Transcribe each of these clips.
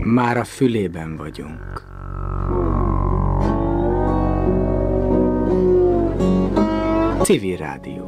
Már a fülében vagyunk. Civil Rádió.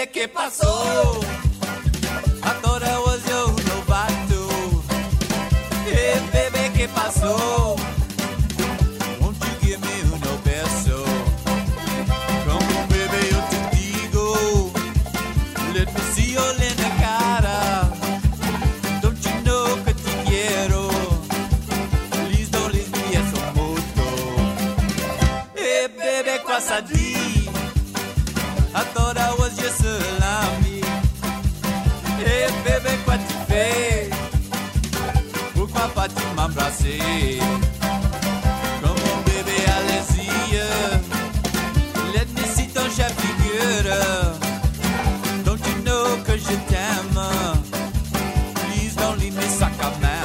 ¿qué pasó? I thought I was your novato. Hey, baby, ¿qué pasó? Won't you give me uno beso? Come on, baby, yo te digo. Let me see your linda cara. Don't you know que te quiero? Please don't leave me eso mucho. Hey, baby, quoi ça dit? I thought I was your salami. Hey bébé, quoi tu fais? Pourquoi pas tu m'embrasser? Come on bébé, allez-y. Let me see ton chef figure. Don't you know que je t'aime? Please don't leave me ça quand même.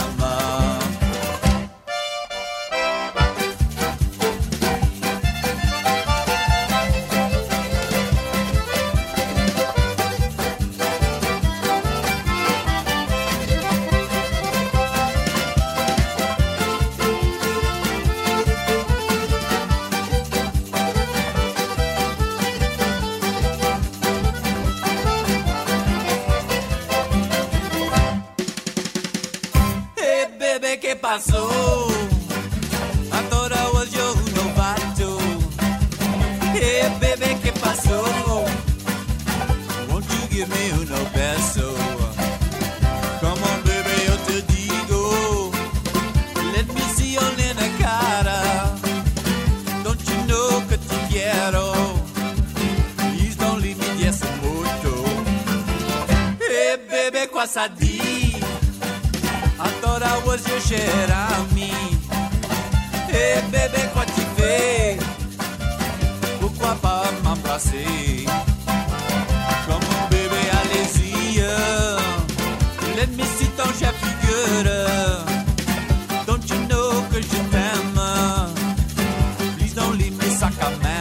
¿Qué pasó? I thought I was your novato. Hey baby, ¿qué pasó? Won't you give me uno beso? Come on baby, yo te digo. Let me see your linda cara. Don't you know que te quiero? Please don't leave me just mucho. Hey baby, quoi ça dit? I thought I was your cher ami. Hey bébé, quoi tu fais? Pourquoi pas m'embrasser? Come on bébé, allez-y. Let me see ton chef figure. Don't you know que je t'aime? Please don't leave me ça quand même.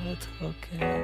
ha kell.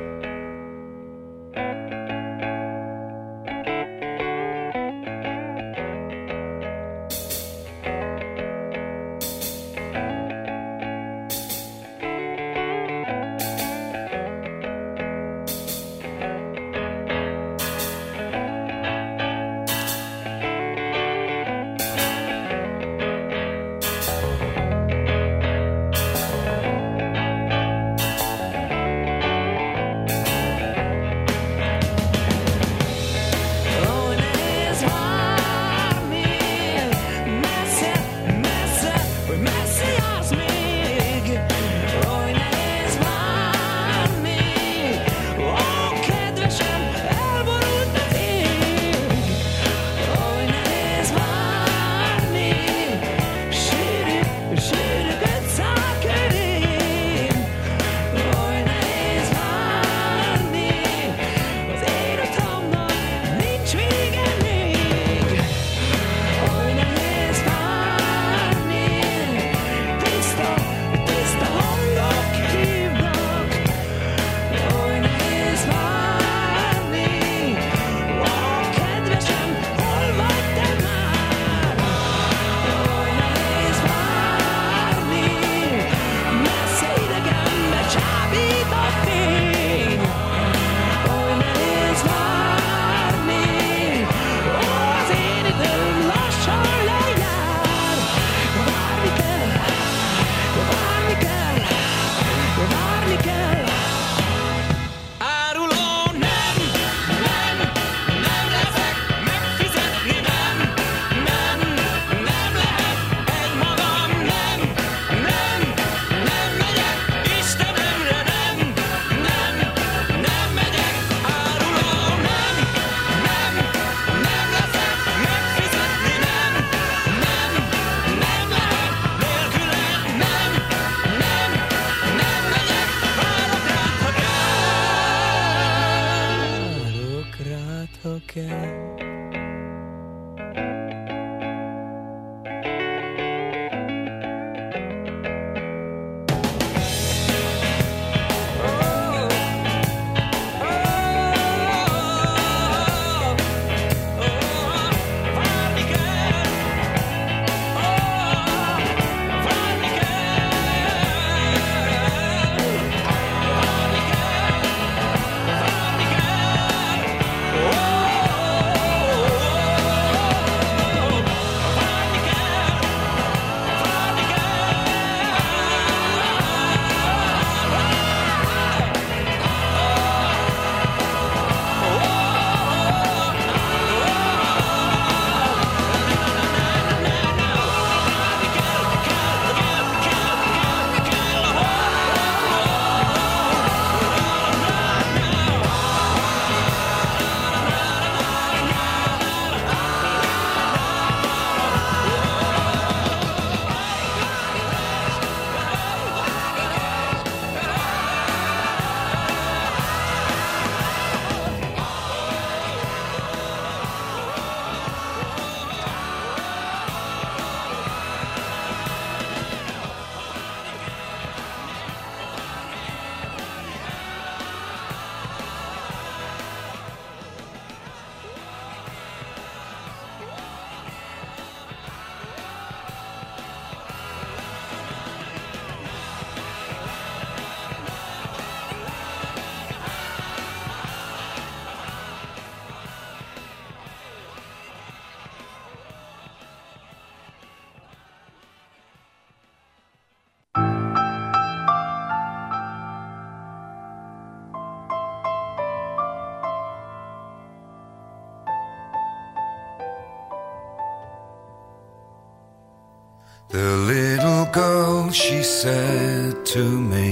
The little girl, she said to me,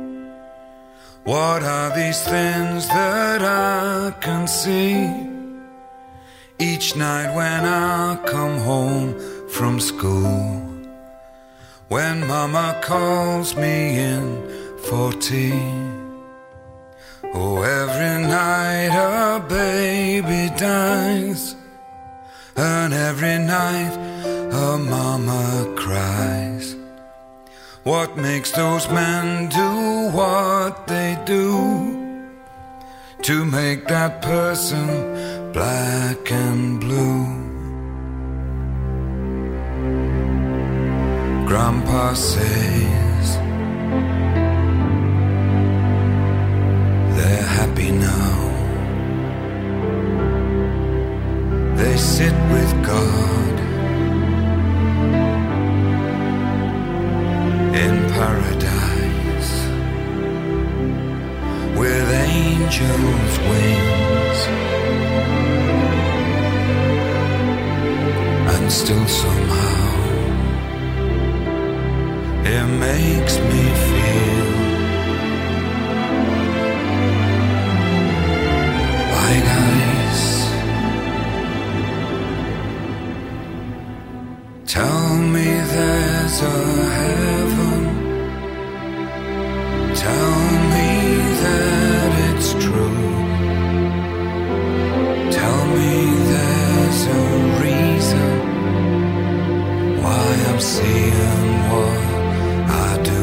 what are these things that I can see? Each night when I come home from school, when mama calls me in for tea. Oh, every night a baby dies, and every night her mama cries. What makes those men do what they to make that person black and blue. Grandpa says they're happy now. They sit with God in paradise with angels' wings, and still somehow it makes me feel like ice. Tell me there's a heaven. Tell me that it's true. Tell me there's a reason why I'm seeing what I do.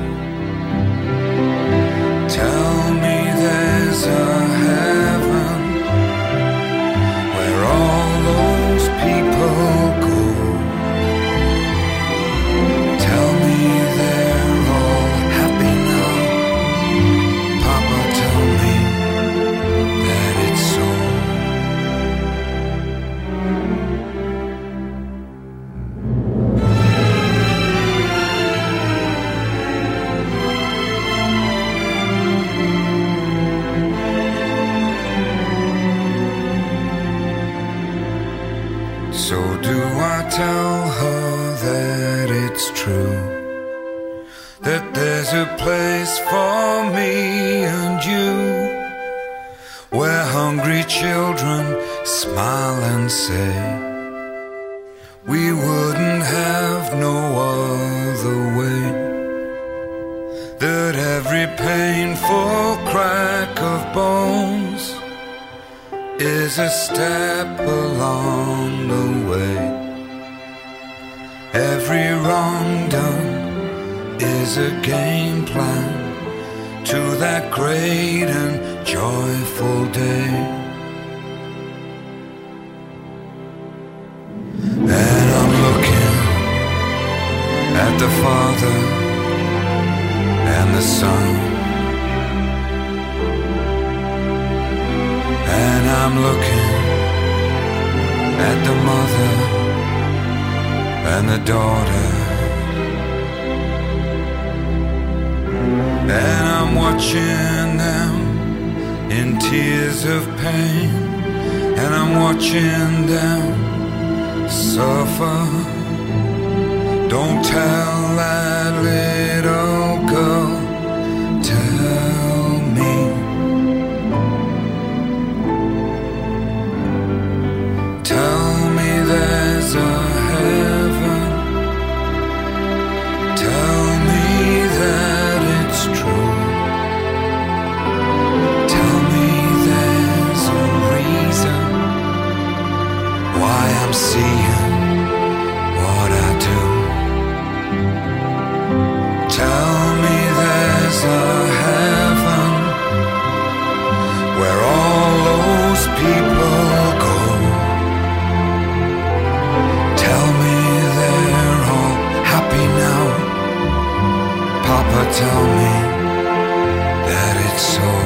Tell me there's a heaven where all those people go. Tell me they're all happy now. Papa, tell me that it's so. So do I tell her that it's true, that there's a place for me and you, where hungry children smile and say, we wouldn't have no other way, that every painful crack of bones is a step along the way. Every wrong done is a game plan to that great and joyful day. And I'm looking at the Father and the Son, and I'm looking at the mother and the daughter, and I'm watching them in tears of pain, and I'm watching them suffer. Don't tell that little girl, tell me. Tell me there's a heaven. Tell me that it's true. Tell me there's a reason why I'm seeing what I do. Tell me there's a heaven where all those people go. Tell me they're all happy now. Papa, tell me that it's so.